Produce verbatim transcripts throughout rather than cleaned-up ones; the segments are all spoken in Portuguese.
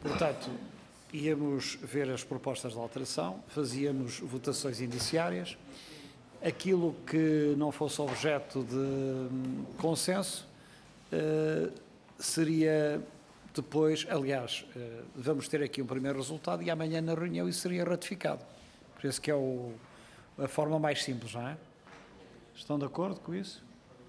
Portanto, íamos ver as propostas de alteração, fazíamos votações indiciárias. Aquilo que não fosse objeto de consenso uh, seria depois, aliás, uh, vamos ter aqui um primeiro resultado e amanhã na reunião isso seria ratificado. Por isso que é o, a forma mais simples, não é? Estão de acordo com isso?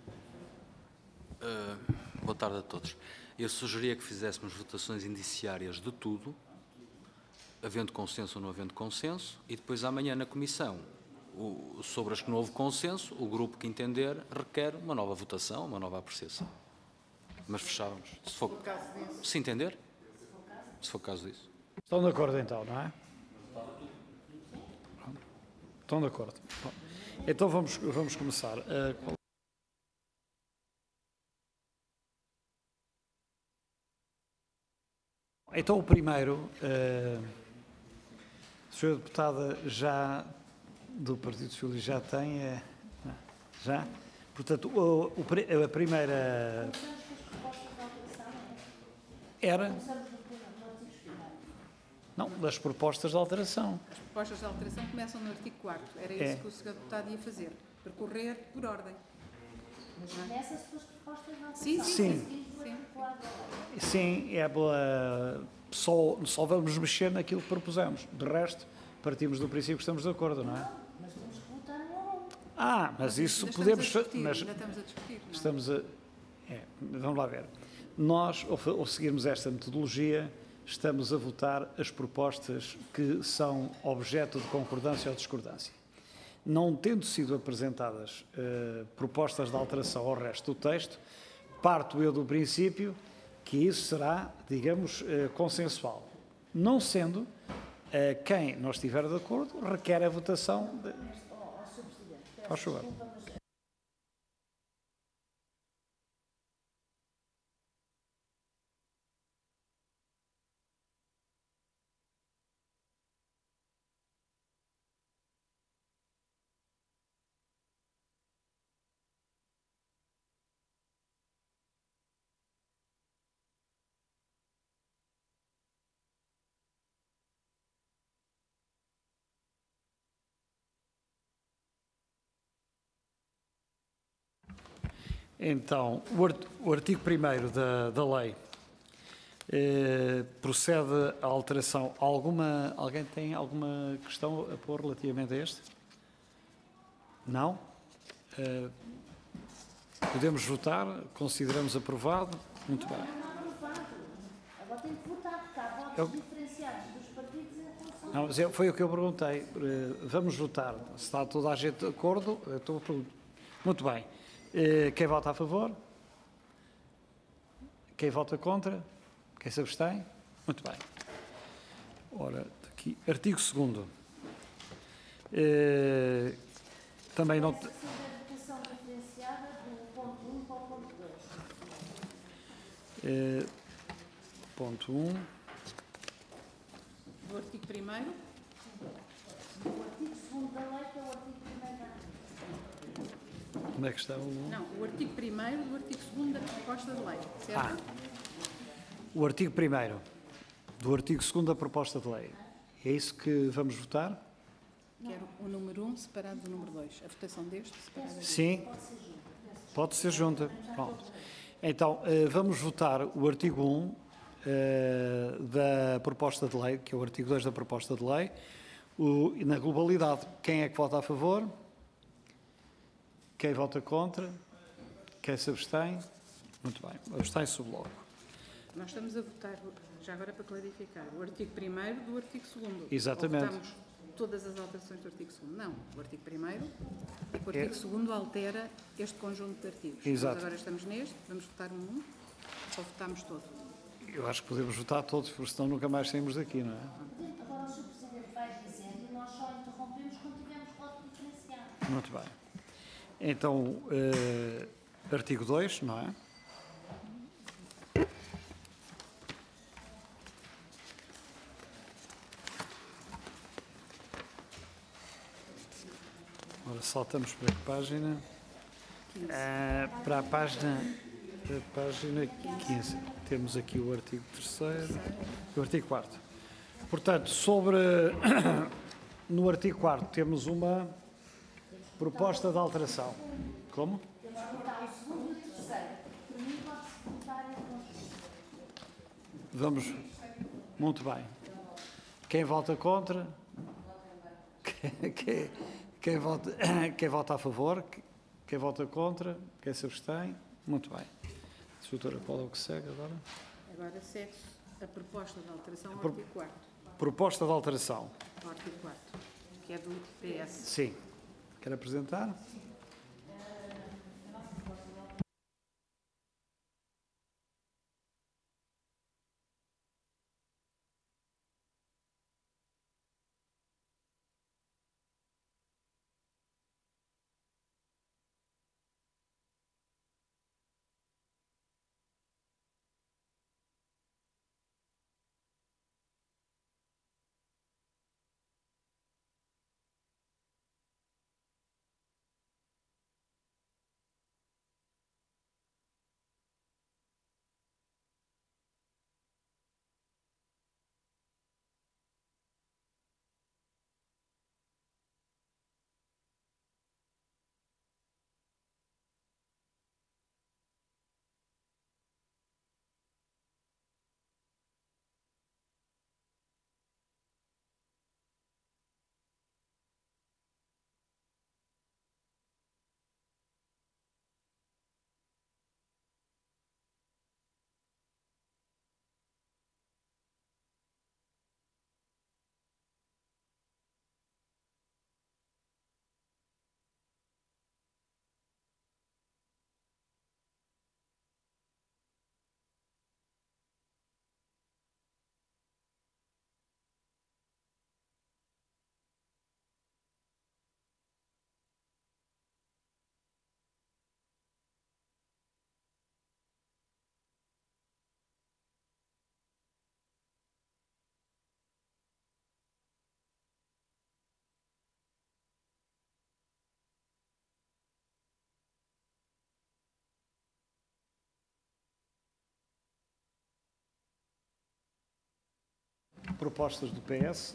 Uh, boa tarde a todos. Eu sugeria que fizéssemos votações indiciárias de tudo, havendo consenso ou não havendo consenso, e depois amanhã na comissão, o, sobre as que não houve consenso, o grupo que entender requer uma nova votação, uma nova apreciação. Mas fechávamos. Se for, se entender, se for o caso disso. Estão de acordo então, não é? Estão de acordo. Bom, então vamos, vamos começar. Uh, Então, o primeiro, uh, a senhora deputada já, do Partido Socialista, já tem, uh, já? Portanto, o, o, a primeira era, não, das propostas de alteração. As propostas de alteração começam no artigo quarto, era isso é. que o senhor deputado ia fazer, percorrer por ordem. Mas começa-se pelas propostas de alteração. Sim, sim, sim. sim. Sim, sim é pela, só, só vamos mexer naquilo que propusemos. De resto, partimos do princípio que estamos de acordo, não é? Não, mas temos que votar no Ah, mas isso ainda podemos... Estamos a mas ainda estamos a discutir, não é? Estamos a... É, vamos lá ver. Nós, ao, ao seguirmos esta metodologia, estamos a votar as propostas que são objeto de concordância ou discordância. Não tendo sido apresentadas uh, propostas de alteração ao resto do texto, parto eu do princípio que isso será, digamos, uh, consensual. Não sendo, uh, quem não estiver de acordo requer a votação... De... Faz favor. Então, o artigo primeiro da, da lei eh, procede à alteração. Alguma, alguém tem alguma questão a pôr relativamente a este? Não? Eh, podemos votar? Consideramos aprovado? Muito bem. Não, não é aprovado. Agora tem que votar, porque há votos Eu... diferenciados dos partidos em relação... Não, mas foi o que eu perguntei. Eh, vamos votar. Se está toda a gente de acordo, eu estou a perguntar. Muito bem. Quem vota a favor? Quem vota contra? Quem se abstém? Muito bem. Ora, aqui, artigo segundo. Eh, também não... Começa a fazer a votação diferenciada do ponto um para o ponto dois. Eh, ponto um. Do artigo primeiro. O artigo segundo da lei, que é o artigo primeiro da lei. Onde é que está o... Não, o artigo primeiro do artigo segundo da proposta de lei, certo? Ah, o artigo primeiro do artigo segundo da proposta de lei. É isso que vamos votar? Quero o número um separado do número dois. A votação deste separada deste. Sim. Pode ser junta. Pronto. Então, vamos votar o artigo um da proposta de lei, que é o artigo dois da proposta de lei, na globalidade. Quem é que vota a favor? Quem vota contra? Quem se abstém? Muito bem. Abstém-se o bloco. Nós estamos a votar, já agora para clarificar, o artigo primeiro do artigo segundo. Exatamente. Ou votamos todas as alterações do artigo segundo? Não. O artigo primeiro é que o artigo segundo altera este conjunto de artigos. Exato. Nós agora estamos neste, vamos votar um um ou votamos todo? Eu acho que podemos votar todos, porque senão nunca mais saímos daqui, não é? Agora o senhor Presidente vai dizendo e nós só interrompemos quando tivermos voto diferenciado. Muito bem. Então, uh, artigo dois, não é? Agora saltamos para que página? Uh, para a página a página quinze. Temos aqui o artigo terceiro e o artigo quarto. Portanto, sobre... No artigo quarto temos uma proposta de alteração. Como? Está o segundo e o terceiro. Para mim pode-se votar em conjunto. Vamos... Muito bem. Quem vota contra? Quem, quem, quem, vota, quem vota a favor? Quem vota contra? Quem se abstém? Muito bem. Doutora, qual é o que segue agora? Agora segue-se a proposta de alteração ao Pro- artigo quarto. Proposta de alteração. Ao artigo quarto, que é do P S. Sim. Quer apresentar? Propostas do P S.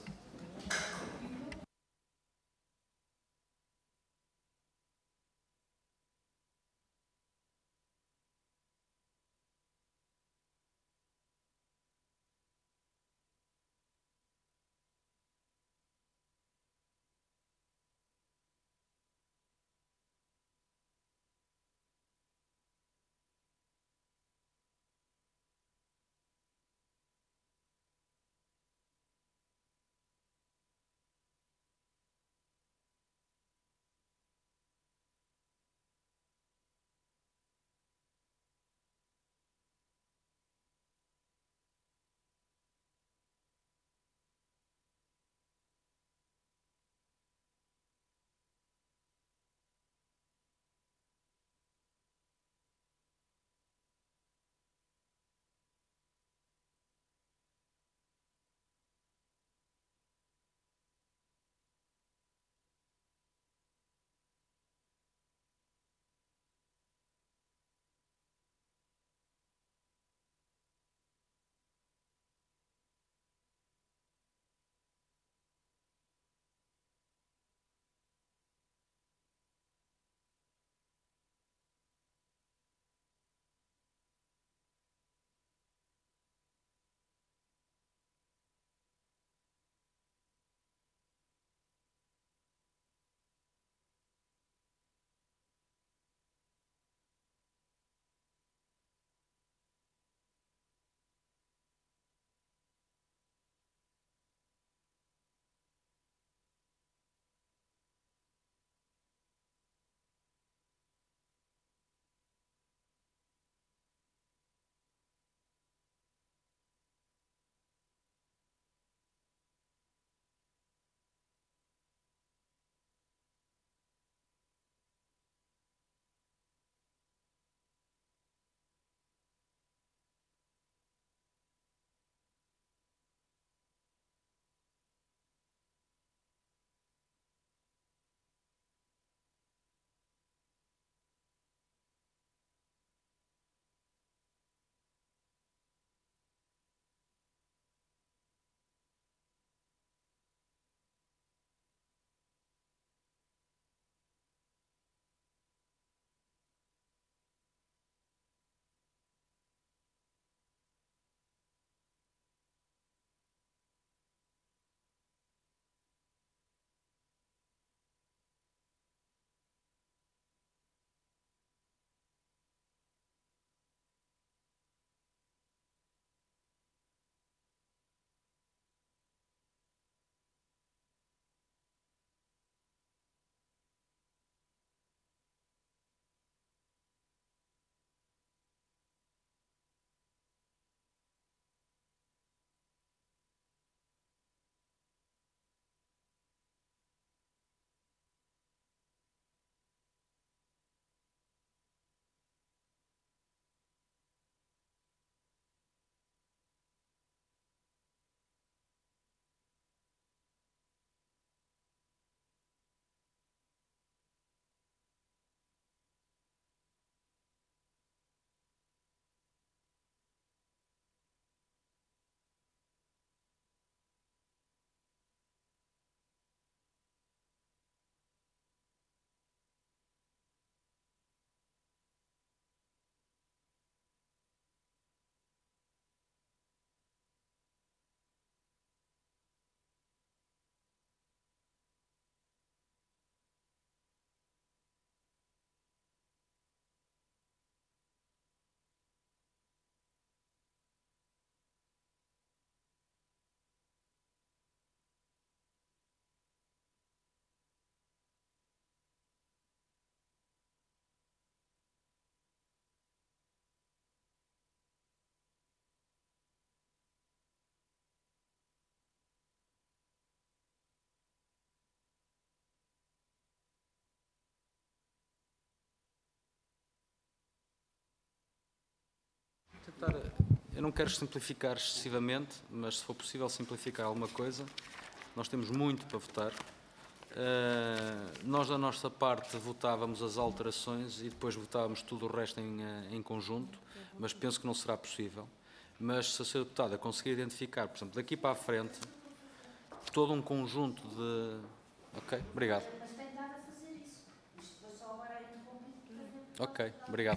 Eu não quero simplificar excessivamente, mas se for possível simplificar alguma coisa, nós temos muito para votar. Uh, nós, da nossa parte, votávamos as alterações e depois votávamos tudo o resto em, em conjunto, mas penso que não será possível. Mas se a senhora Deputada conseguir identificar, por exemplo, daqui para a frente, todo um conjunto de... Ok, obrigado. Mas tem estado a fazer isso. Isto foi só agora interrompido. Ok, obrigado.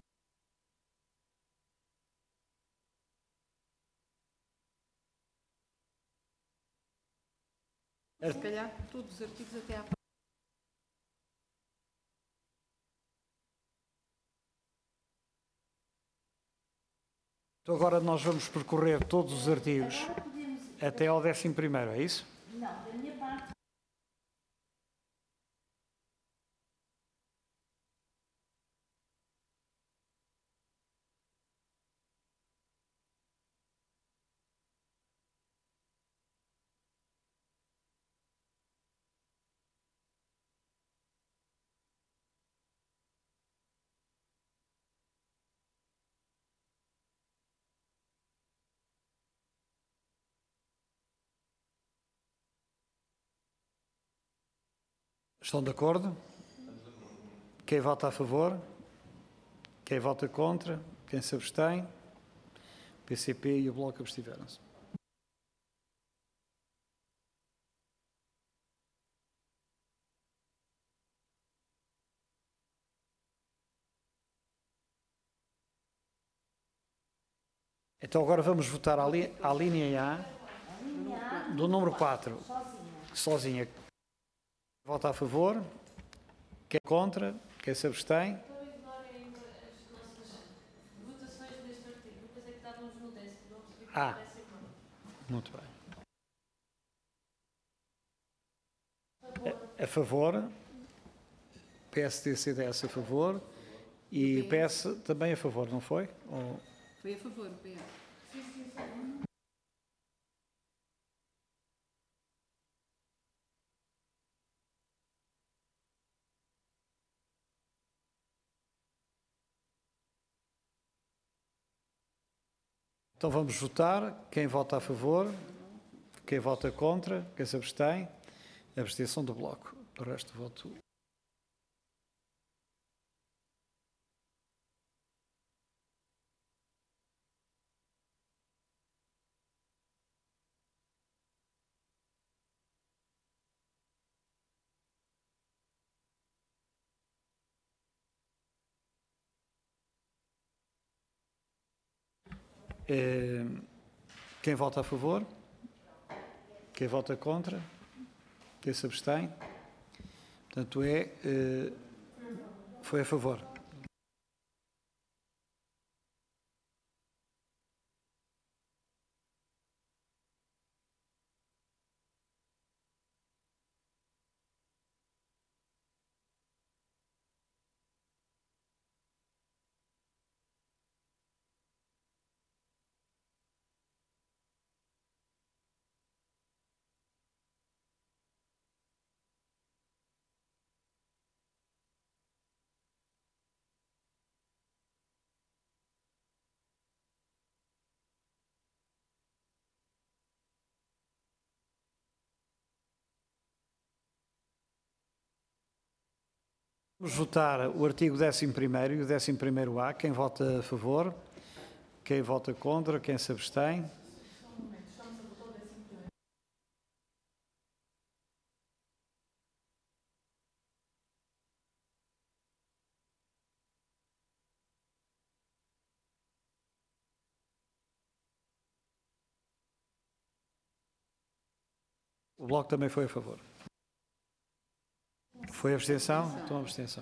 Se calhar todos os artigos até à Então agora nós vamos percorrer todos os artigos Agora podemos... até ao décimo primeiro, é isso? Não, da minha parte... Estão de acordo? Quem vota a favor? Quem vota contra? Quem se abstém? O P C P e o Bloco abstiveram-se. Então agora vamos votar a, li a linha A do número quatro. Sozinha. Quem vota a favor? Quem é contra? Quem se abstém? Então ignorem as nossas votações deste artigo. Eu pensei que estávamos no décimo, não percebi que Ah. era décimo. Muito bem. A, a favor. P S D C D S a favor. E o P S também a favor, não foi? Ou... Foi a favor, o P S. Então vamos votar. Quem vota a favor? Quem vota contra? Quem se abstém? A abstenção do Bloco. O resto voto. Quem vota a favor? Quem vota contra? Quem se abstém? Portanto, é, foi a favor. Vamos votar o artigo décimo primeiro e o décimo primeiro A. Quem vota a favor? Quem vota contra? Quem se abstém? O Bloco também foi a favor. Foi abstenção? Então, abstenção.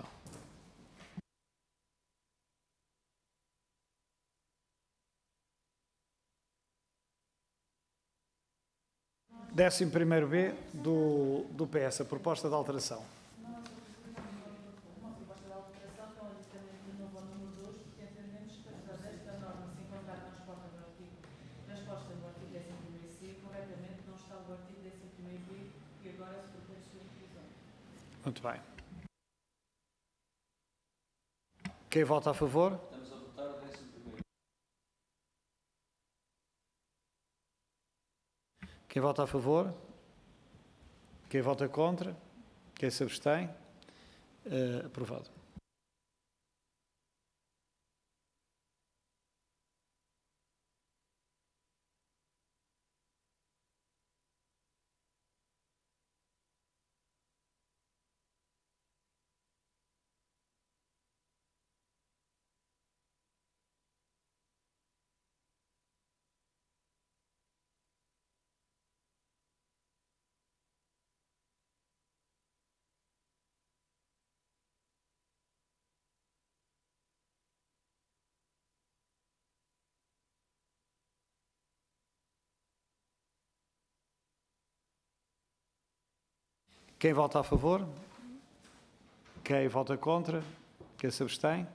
Décimo primeiro B do, do P S, a proposta de alteração. Muito bem. Quem vota a favor? Estamos a votar o décimo primeiro. Quem vota a favor? Quem vota contra? Quem se abstém? Uh, aprovado. Quem vota a favor? Quem vota contra? Quem se abstém?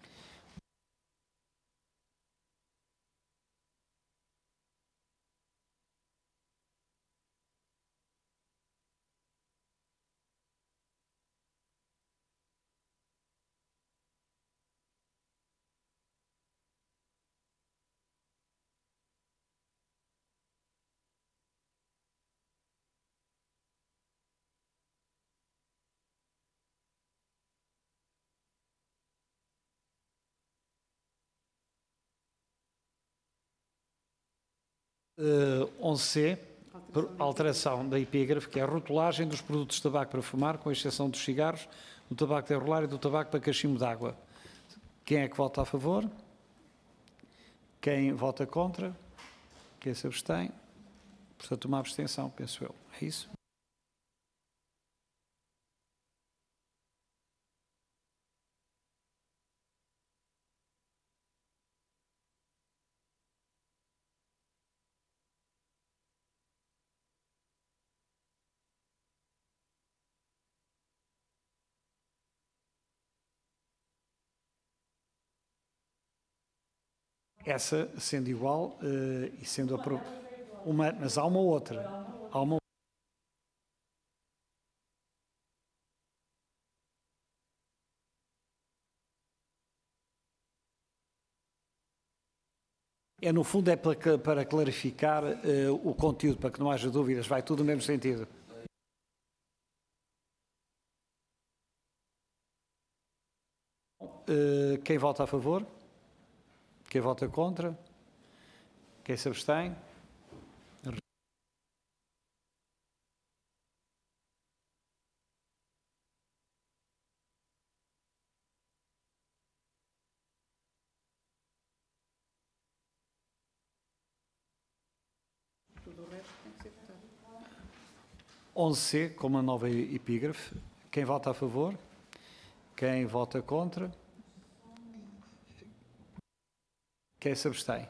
Uh, onze C, alteração da epígrafe, que é a rotulagem dos produtos de tabaco para fumar, com exceção dos cigarros, do tabaco de enrolar e do tabaco para cachimbo de água. Quem é que vota a favor? Quem vota contra? Quem se abstém? Portanto, uma abstenção, penso eu. É isso? Essa sendo igual uh, e sendo uma, mas há uma outra. Há uma É, no fundo, é para, para clarificar uh, o conteúdo, para que não haja dúvidas, vai tudo no mesmo sentido. Uh, quem vota a favor? Quem vota contra? Quem se abstém? Tudo o resto tem que ser votado. onze C, com uma nova epígrafe. Quem vota a favor? Quem vota contra? Quem se abstém?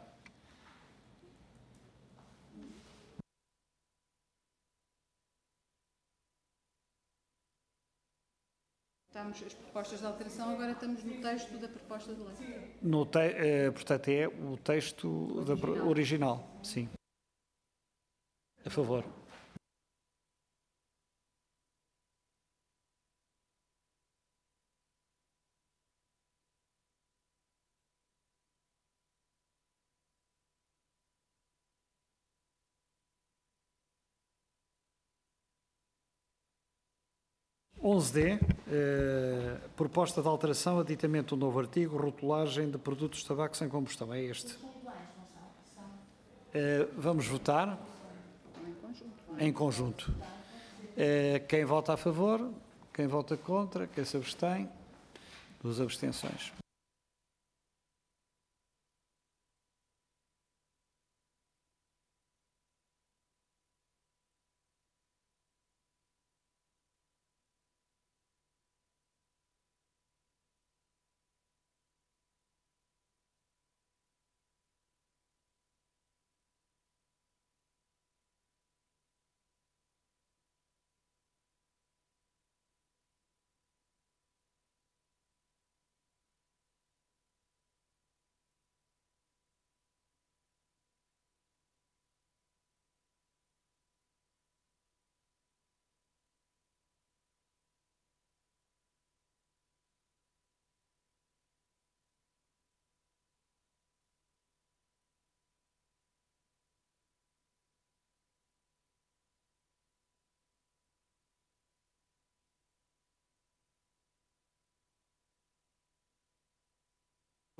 Estamos as propostas de alteração, agora estamos no texto da proposta de lei. No te, eh, portanto, é o texto original. Da, original, sim. A favor. onze D, eh, proposta de alteração, aditamento do novo artigo, rotulagem de produtos de tabaco sem combustão. É este. Eh, vamos votar Em conjunto. em conjunto. Eh, quem vota a favor? Quem vota contra? Quem se abstém? Duas abstenções.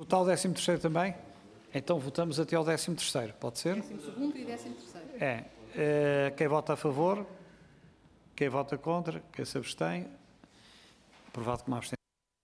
Votar o décimo terceiro também? Então votamos até ao décimo terceiro, pode ser? Décimo segundo e décimo terceiro. É. Eh, quem vota a favor? Quem vota contra? Quem se abstém? Aprovado com uma abstenção.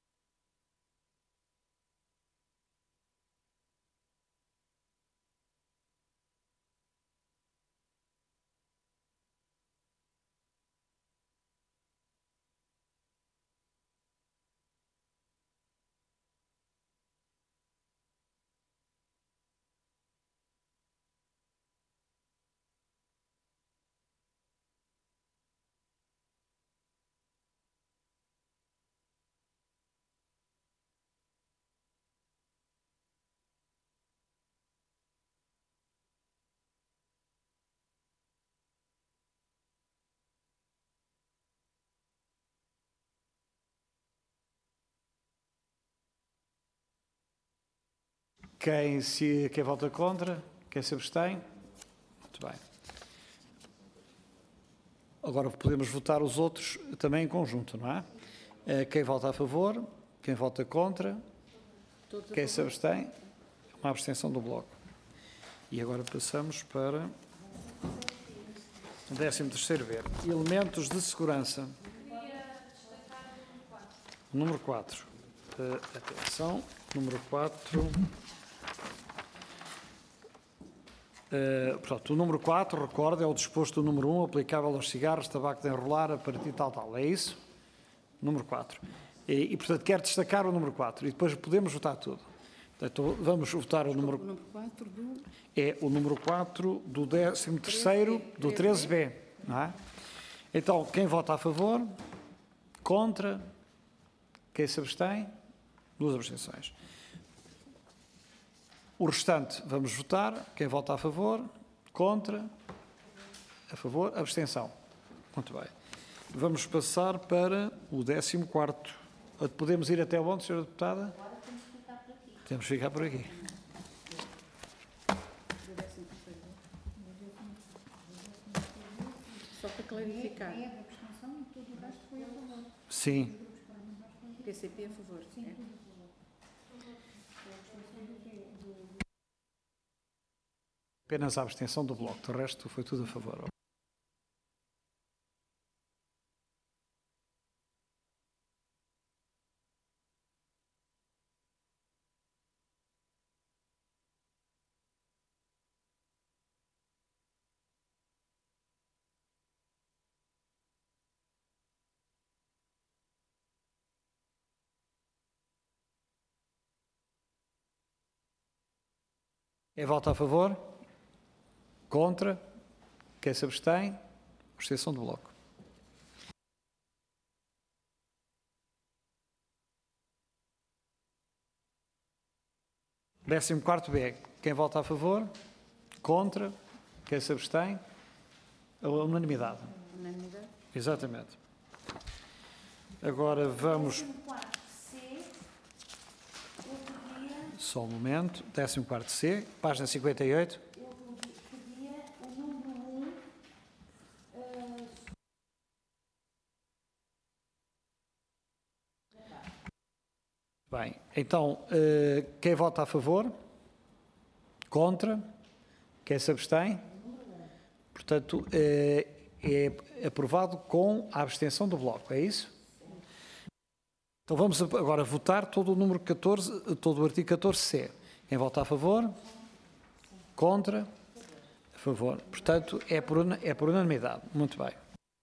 Quem, se, quem vota contra? Quem se abstém? Muito bem. Agora podemos votar os outros também em conjunto, não é? Eh, Quem vota a favor? Quem vota contra? Todos a Quem se favor? abstém? Uma abstenção do Bloco. E agora passamos para o décimo terceiro B. Elementos de segurança. Número quatro. Uh, atenção. Número quatro. Uh, portanto, o número quatro, recorda, é o disposto do número um, aplicável aos cigarros, tabaco de enrolar, a partir tal, tal. É isso? Número quatro. E, e, portanto, quero destacar o número quatro e depois podemos votar tudo. Portanto, vamos votar o número... O número quatro do... É o número quatro do décimo terceiro do treze B, não é? Então, quem vota a favor? Contra? Quem se abstém? Duas abstenções. O restante, vamos votar. Quem vota a favor? Contra? A favor? Abstenção. Muito bem. Vamos passar para o décimo quarto. Podemos ir até onde, senhora Deputada? Agora temos que ficar por aqui. Temos que ficar por aqui. Só para clarificar. É a abstenção e todo o resto foi a favor. Sim. P C P a favor. É. Apenas a abstenção do Bloco. Do resto foi tudo a favor. Quem vota a favor? Contra? Quem se abstém? Abstenção do Bloco. décimo quarto B. Quem vota a favor? Contra? Quem se abstém? A unanimidade. Unanimidade. Exatamente. Agora vamos... décimo quarto C, eu pedia, Só um momento. décimo quarto C, página cinquenta e oito. eu pedia o número um, eh, Bem, então, eh, quem vota a favor? Contra? Quem se abstém? Portanto, eh, é aprovado com a abstenção do Bloco, é isso? Então vamos agora votar todo o número catorze, todo o artigo catorze C. Quem vota a favor? Contra? A favor. Portanto, é por, é por unanimidade. Muito bem.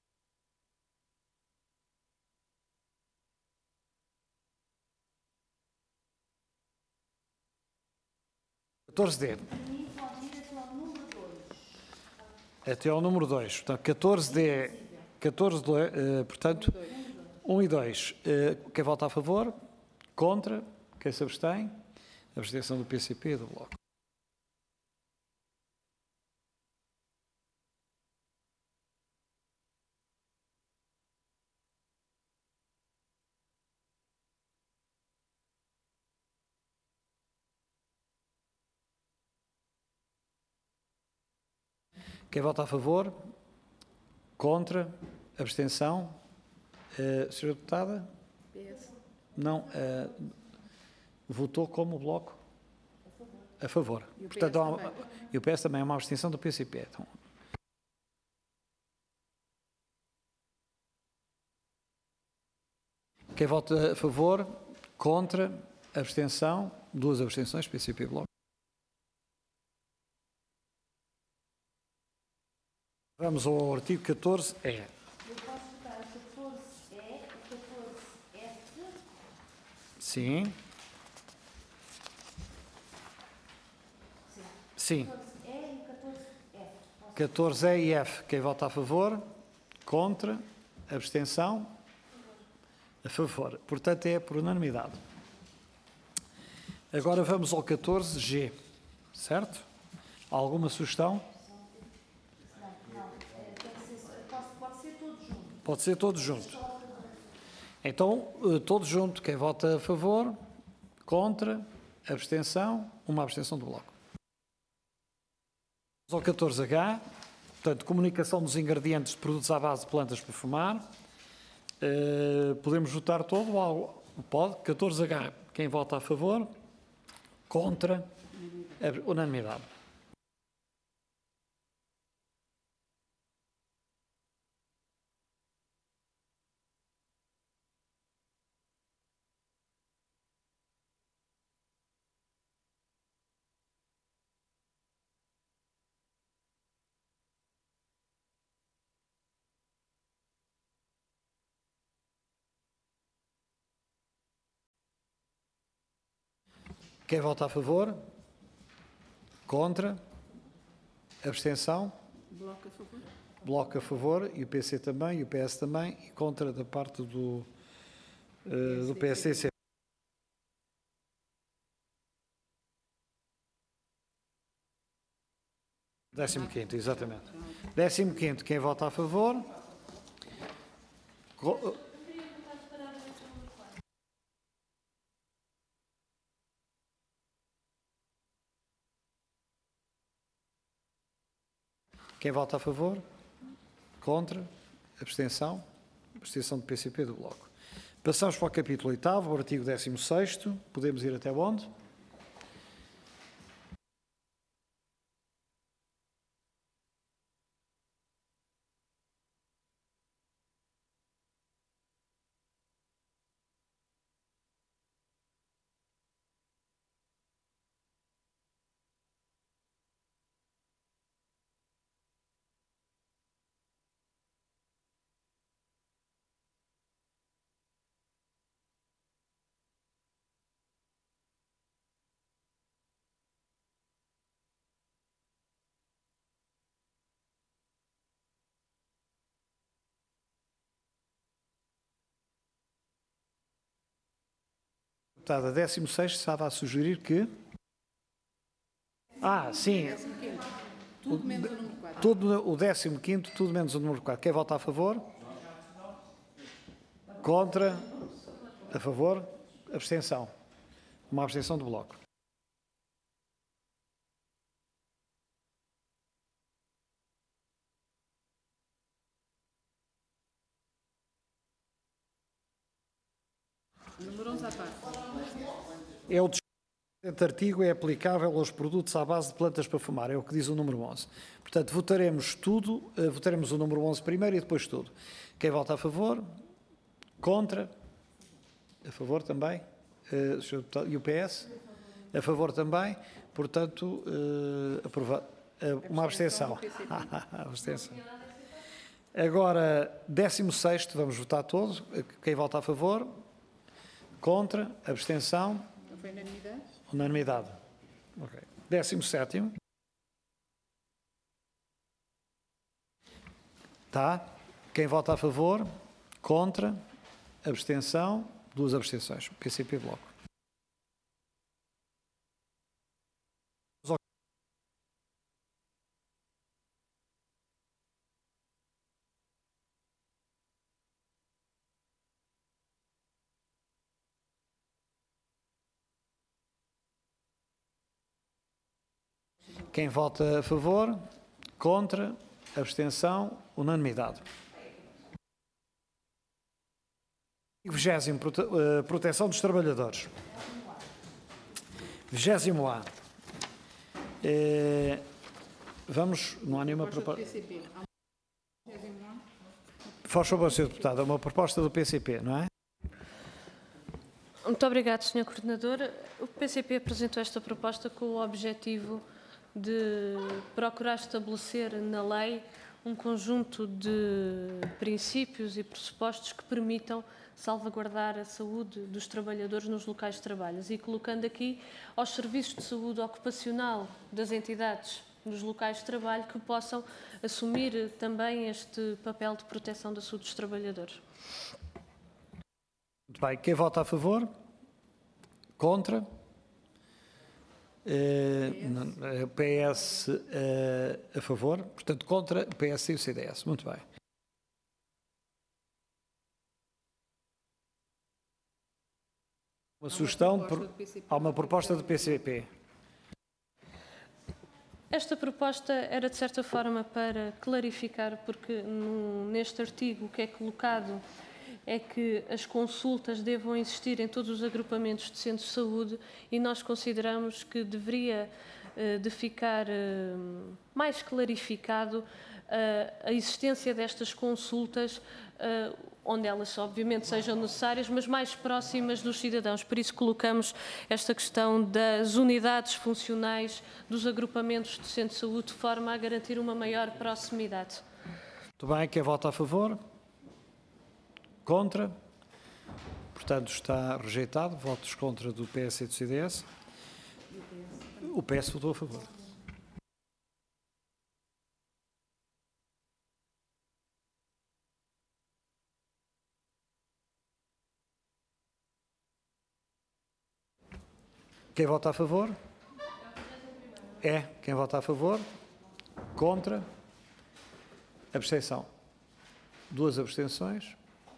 catorze D. para mim pode ir até ao número dois. Até ao número dois. Portanto, catorze D, catorze, eh, portanto, um e dois. Eh, quem vota a favor? Contra? Quem se abstém? A abstenção do P C P e do Bloco. Quem vota a favor? Contra? Abstenção? Uh, senhora Deputada? P S. Não. Uh, votou como bloco? A favor. E o P S Portanto, há uma- também. e o P S também é uma abstenção do P C P. Então, quem vota a favor, contra, abstenção, duas abstenções, P C P Bloco. Vamos ao artigo catorze E. Eu posso votar o catorze E, o catorze F, Sim. Sim. catorze E e o catorze F. Posso catorze E e F. Quem vota a favor, contra, abstenção, a favor. Portanto, é por unanimidade. Agora vamos ao catorze G, certo? Alguma sugestão? Não, eh, tem que ser, posso, pode ser todos juntos. Pode ser todos juntos. Então, eh, todos juntos. Quem vota a favor, contra, abstenção, uma abstenção do Bloco. Vamos ao catorze H, portanto, comunicação dos ingredientes de produtos à base de plantas para fumar. Eh, podemos votar todo? Ou pode. catorze H, quem vota a favor, contra, ab- unanimidade. Quem vota a favor? Contra? Abstenção? Bloco a favor. Bloco a favor e o P C também, e o P S também, e contra da parte do, eh, do P S D C. Décimo quinto, exatamente. Décimo quinto, quem vota a favor? Co- Quem vota a favor? Contra? Abstenção? Abstenção do P C P do Bloco. Passamos para o capítulo oitavo, o artigo décimo sexto. Podemos ir até onde? Deputada, décimo sexto estava a sugerir que... Ah, sim, Décimo quinto. Tudo menos o número quatro. tudo, o décimo quinto, tudo menos o número quatro. Quem vota a favor? Contra? A favor? Abstenção. Uma abstenção do Bloco. Número onze à parte. É o presente artigo é aplicável aos produtos à base de plantas para fumar, é o que diz o número onze. Portanto, votaremos tudo, eh, votaremos o número onze primeiro e depois tudo. Quem vota a favor? Contra? A favor também? Eh, senhor deputado, e o P S? A favor também? Portanto, eh, aprovado. Eh, uma abstenção. Abstenção. Agora, décimo sexto, vamos votar todos. Quem vota a favor? Contra? Abstenção? Não foi unanimidade? Unanimidade. Ok. Décimo sétimo. Tá. Quem vota a favor? Contra? Abstenção? Duas abstenções. P C P Bloco. Quem vota a favor? Contra? Abstenção? Unanimidade. vigésimo, prote- eh, proteção dos trabalhadores. Vigésimo A. Eh, vamos, não há nenhuma proposta. P C P. Há um vigésimo ano. Faz favor, senhor Deputado, é uma proposta do P C P, não é? Muito obrigado, senhor Coordenador. O P C P apresentou esta proposta com o objetivo de procurar estabelecer na lei um conjunto de princípios e pressupostos que permitam salvaguardar a saúde dos trabalhadores nos locais de trabalho e colocando aqui aos serviços de saúde ocupacional das entidades nos locais de trabalho que possam assumir também este papel de proteção da saúde dos trabalhadores. Muito bem. Quem vota a favor? Contra? Uh, o P S uh, a favor. Portanto, contra o P S e o C D S. Muito bem. Uma sugestão, por, há uma proposta do P C P. Esta proposta era, de certa forma, para clarificar, porque no, neste artigo o que é colocado é que as consultas devam existir em todos os agrupamentos de centros de saúde e nós consideramos que deveria uh, de ficar uh, mais clarificado uh, a existência destas consultas, uh, onde elas obviamente sejam necessárias, mas mais próximas dos cidadãos. Por isso colocamos esta questão das unidades funcionais dos agrupamentos de centros de saúde de forma a garantir uma maior proximidade. Muito bem, quem vota a favor? Contra? Portanto, está rejeitado. Votos contra do P S e do C D S. O P S votou a favor. Quem vota a favor? É. Quem vota a favor? Contra? Abstenção. Duas abstenções.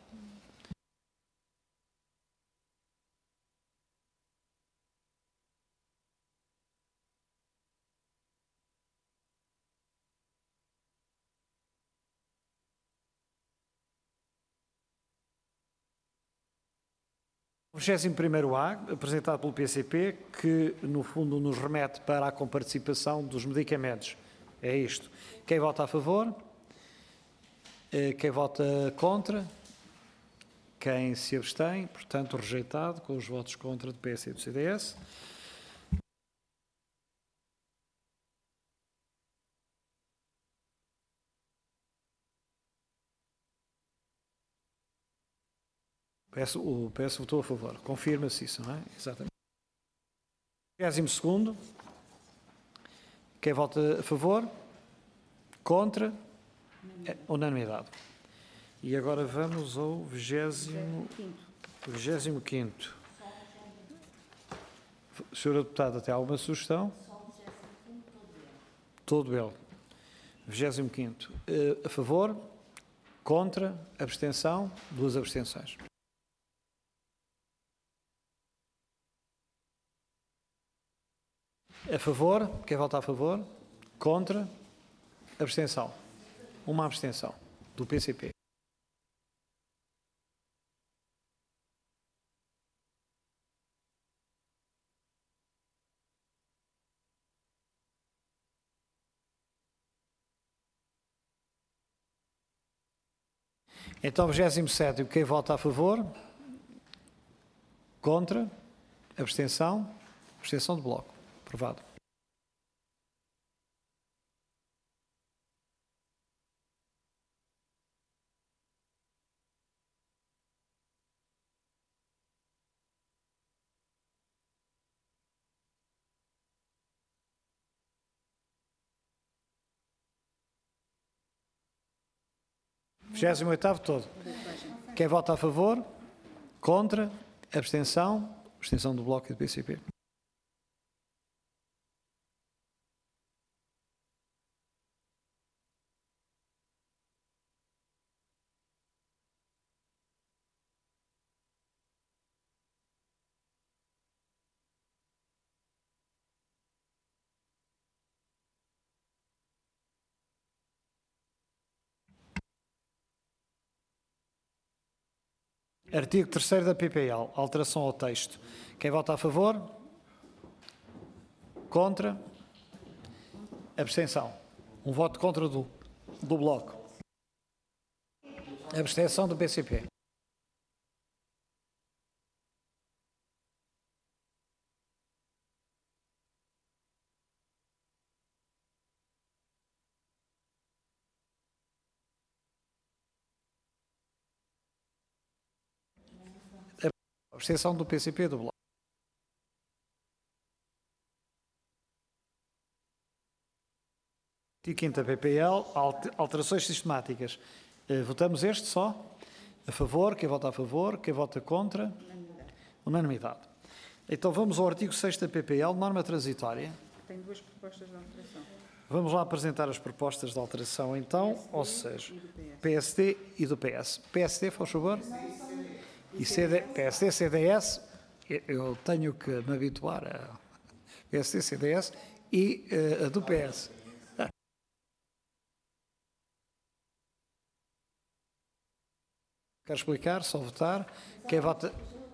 O vigésimo primeiro A, apresentado pelo P C P, que no fundo nos remete para a comparticipação dos medicamentos. É isto. Quem vota a favor? Quem vota contra? Quem se abstém? Portanto, rejeitado, com os votos contra do P S e do C D S. O P S votou a favor. Confirma-se isso, não é? Exatamente. vigésimo segundo. Quem vota a favor? Contra? É unanimidade. E agora vamos ao vigésimo quinto. Senhora Deputada, tem alguma sugestão? Todo ele. vigésimo quinto. A favor? Contra? Abstenção? Duas abstenções. A favor? Quem vota a favor? Contra? Abstenção. Uma abstenção do P C P. Então, vigésimo sétimo, quem vota a favor? Contra? Abstenção? Abstenção de bloco. Aprovado. vigésimo oitavo todo. Quem vota a favor? Contra? Abstenção? Abstenção do bloco e do P C P. Artigo terceiro da P P L, alteração ao texto. Quem vota a favor? Contra? Abstenção. Um voto contra do, do Bloco. Abstenção do P C P. Abstenção do P C P e do Bloco. E quinta P P L, alterações sistemáticas. Uh, votamos este só? A favor? Quem vota a favor? Quem vota contra? Unanimidade. Unanimidade. Então vamos ao artigo seis da P P L, norma transitória. Tem duas propostas de alteração. Vamos lá apresentar as propostas de alteração então, P S D ou seja, e do P S. P S D e do P S. P S D, faz favor? E C D, P S D, C D S, eu tenho que me habituar a P S D, C D S e uh, a do P S. Quero explicar, só votar. Quem vota...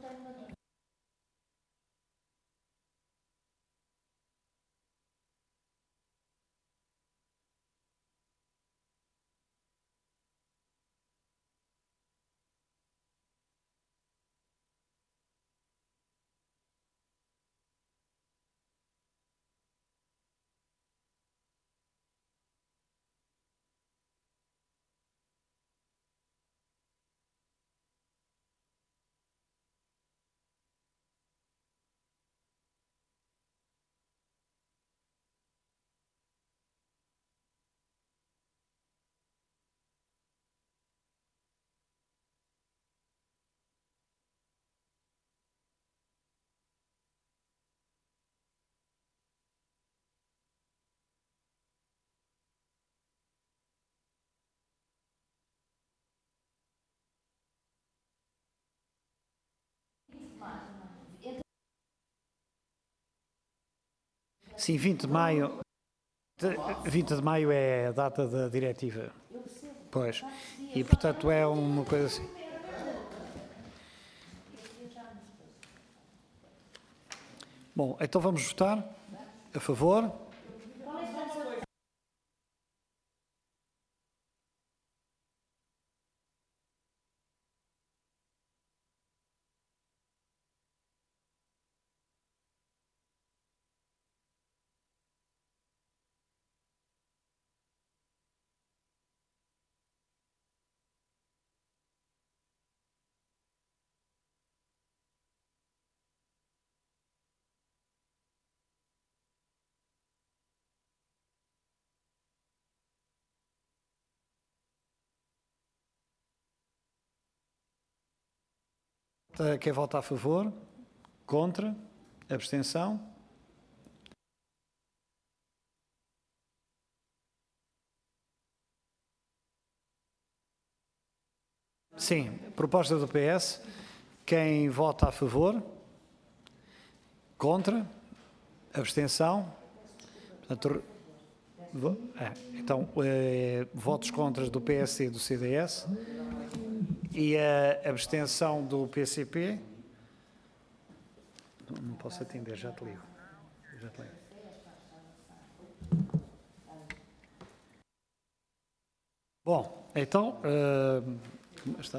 Sim, vinte de maio. vinte de maio é a data da diretiva. Pois. E, portanto, é uma coisa assim. Bom, então vamos votar. A favor? Quem vota a favor? Contra? Abstenção? Sim, proposta do P S. Quem vota a favor? Contra? Abstenção? Portanto, é, então, é, votos contra do P S e do C D S. E a abstenção do P C P? Não, não posso atender, já te ligo. Já te ligo. Bom, então, uh, está...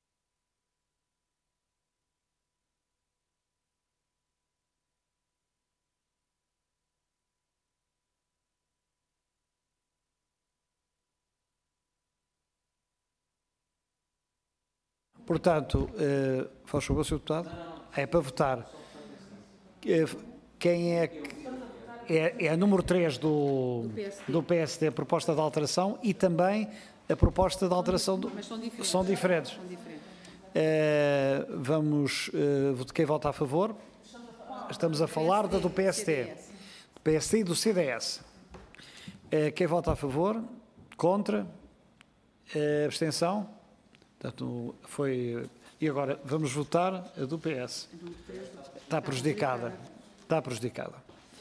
Portanto, uh, faz favor, senhor Deputado. É para votar. Uh, quem é que... É, é a número três do, do, P S D. do P S D, a proposta de alteração, e também a proposta de alteração do... Mas são diferentes. São diferentes. São diferentes. Uh, vamos... Uh, quem vota a favor? Estamos a falar da do P S D. Do P S D e do C D S. Uh, quem vota a favor? Contra? Uh, abstenção? Portanto, foi... E agora, vamos votar a do P S. Está prejudicada. Está prejudicada.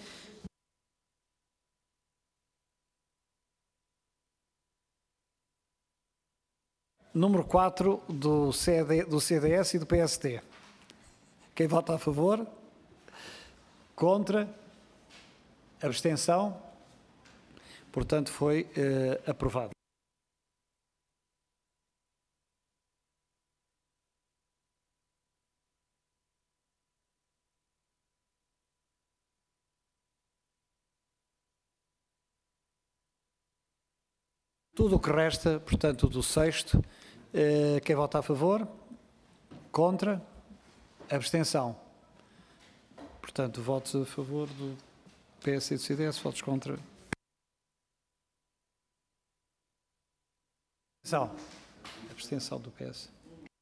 Número quatro do, C D, do C D S e do P S D. Quem vota a favor? Contra? Abstenção? Portanto, foi uh, aprovado. Tudo o que resta, portanto, do sexto, uh, quem vota a favor? Contra? Abstenção? Portanto, votos a favor do P S e do C D S, votos contra. Abstenção. Abstenção do P S.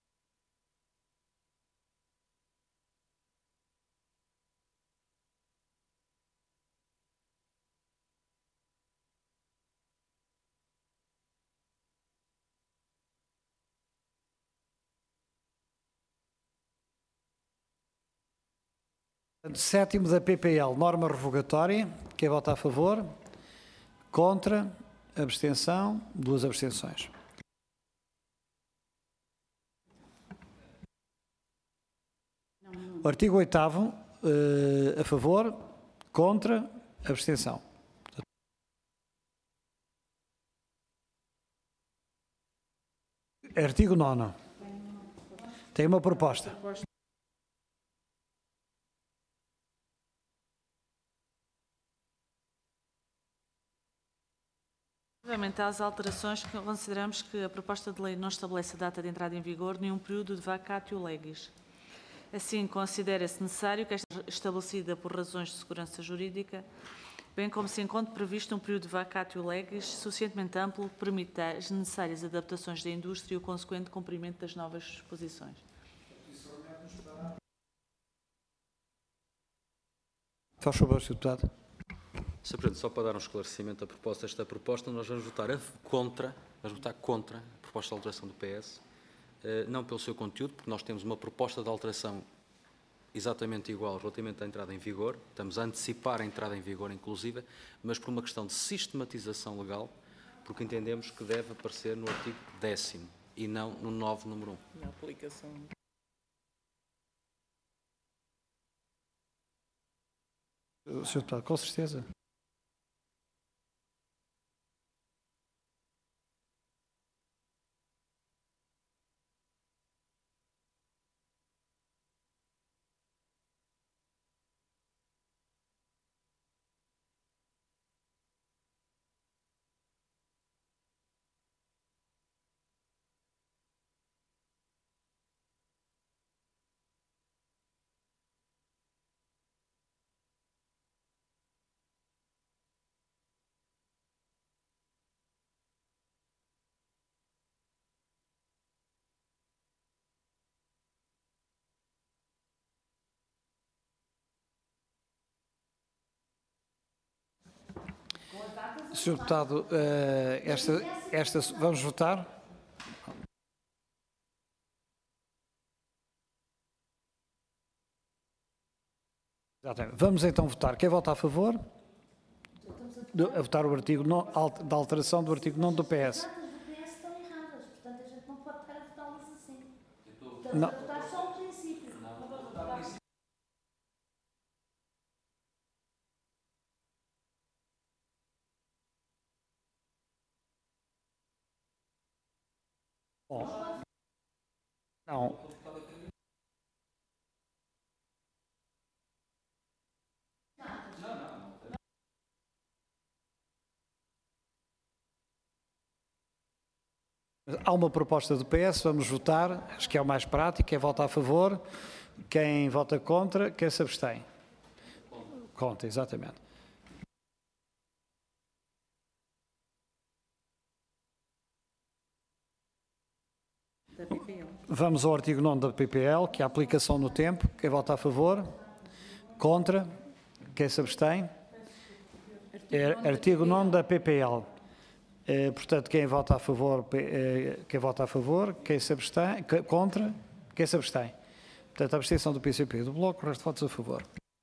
Sétimo da P P L, norma revogatória. Quem vota a favor? Contra? Abstenção? Duas abstenções. O artigo oitavo, uh, a favor? Contra? Abstenção. Artigo nono. Tem uma proposta. Relativamente às alterações, consideramos que a proposta de lei não estabelece a data de entrada em vigor nem um período de vacatio legis. Assim, considera-se necessário que esta seja estabelecida por razões de segurança jurídica, bem como se encontre previsto um período de vacatio legis suficientemente amplo que permita as necessárias adaptações da indústria e o consequente cumprimento das novas disposições. Faz favor, senhor Deputado. senhor Presidente, só para dar um esclarecimento da proposta, esta proposta, nós vamos votar a, contra, vamos votar contra a proposta de alteração do P S, eh, não pelo seu conteúdo, porque nós temos uma proposta de alteração exatamente igual relativamente à entrada em vigor, estamos a antecipar a entrada em vigor inclusive, mas por uma questão de sistematização legal, porque entendemos que deve aparecer no artigo décimo e não no nove, número um. Na aplicação. senhor Deputado, com certeza. senhor Deputado, esta, esta, vamos votar? Vamos então votar. Quem vota a favor? De, a votar o artigo não, da alteração do artigo nono do P S. As datas do P S estão erradas, portanto a gente não pode estar a votá-las assim. Estamos Não. a votar só o princípio. Bom, não. Há uma proposta do P S, vamos votar, acho que é o mais prático, quem vota a favor, quem vota contra, quem se abstém. Conta, exatamente. Da P P L. Vamos ao artigo nono da P P L, que é a aplicação no tempo, quem vota a favor, contra, quem se abstém. É, artigo nono da P P L. Eh, portanto, quem vota a favor, eh, quem vota a favor, quem se abstém, que, contra, quem se abstém. Portanto, a abstenção do P C P e do Bloco, o resto de votos a favor.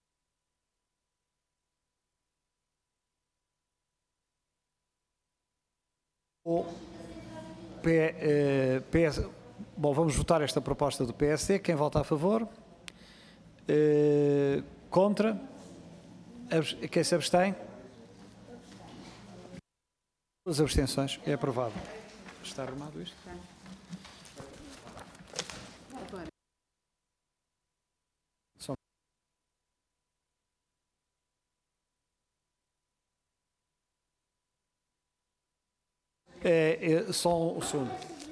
O P, eh, P S, bom, vamos votar esta proposta do P S D. Quem vota a favor? Eh, contra? Quem se abstém? As abstenções. É aprovado. Está arrumado isto? Agora, É, é, só um segundo.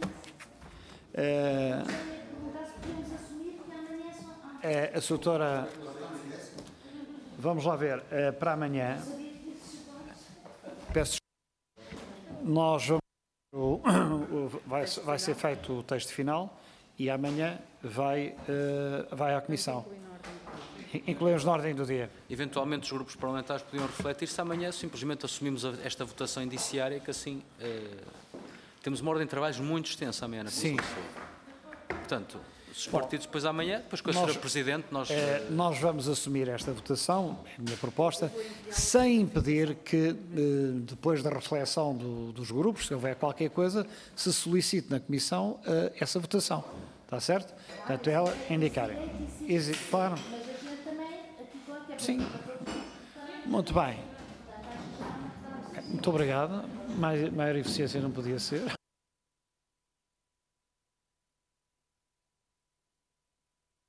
É, é, a doutora, vamos lá ver, é, para amanhã, peço desculpa, nós vamos, o, o, vai, vai ser feito o texto final e amanhã vai, uh, vai à Comissão. Incluímos na ordem do dia. Eventualmente os grupos parlamentares podiam refletir-se amanhã, simplesmente assumimos a, esta votação indiciária, que assim eh, temos uma ordem de trabalhos muito extensa amanhã na Comissão de Saúde. Portanto, se os partidos depois amanhã, depois com a senhora Presidente, nós... Eh, nós vamos assumir esta votação, é a minha proposta, sem impedir que, eh, depois da reflexão do, dos grupos, se houver qualquer coisa, se solicite na Comissão eh, essa votação. Está certo? Portanto, ela indicarem. Easy, claro. Sim. Muito bem. Muito obrigado. Mais, maior eficiência não podia ser.